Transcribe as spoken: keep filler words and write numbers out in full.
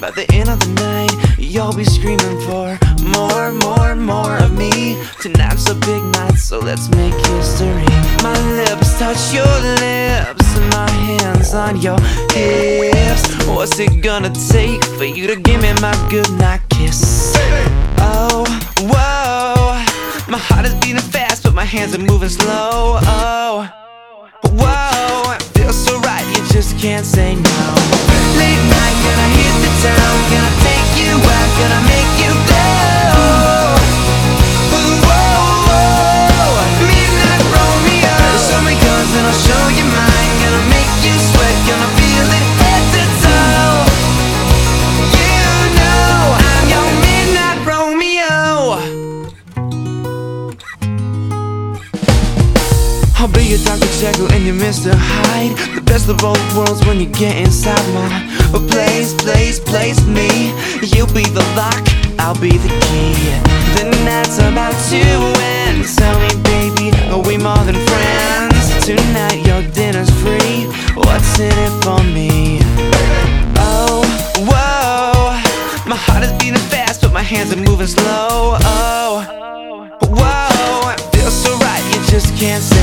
By the end of the night, you'll be screaming for more, more, more of me. Tonight's a big night, so let's make history. My lips touch your lips and my hands on your hips. What's it gonna take for you to give me my goodnight kiss? Oh, whoa, my heart is beating fast, but my hands are moving slow. Oh, whoa, it feels so right, you just can't say no. Late night, gonna hit the town, gonna take you out, gonna make you go. Whoa, midnight Romeo. Show me yours and I'll show you mine. Gonna make you sweat, gonna feel it head to toe. You know I'm your midnight Romeo. I'll be your Doctor Jekyll and your Mister Hyde. The best of both worlds when you get inside my place, place, place me. You'll be the lock, I'll be the key. The night's about to end. Tell me baby, are we more than friends? Tonight your dinner's free. What's in it for me? Oh, whoa, my heart is beating fast, but my hands are moving slow. Oh, whoa, it feels so right, you just can't say